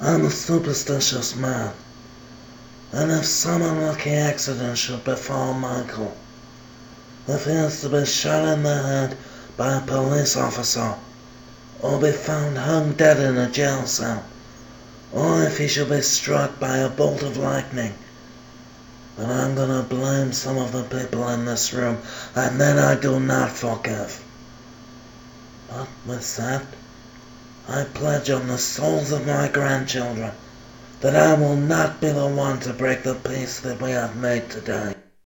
I'm a superstitious man, and if some unlucky accident should befall Michael, if he is to be shot in the head by a police officer, or be found hung dead in a jail cell, or if he should be struck by a bolt of lightning, then I'm gonna blame some of the people in this room, and then I do not forgive. But with that, I pledge on the souls of my grandchildren that I will not be the one to break the peace that we have made today.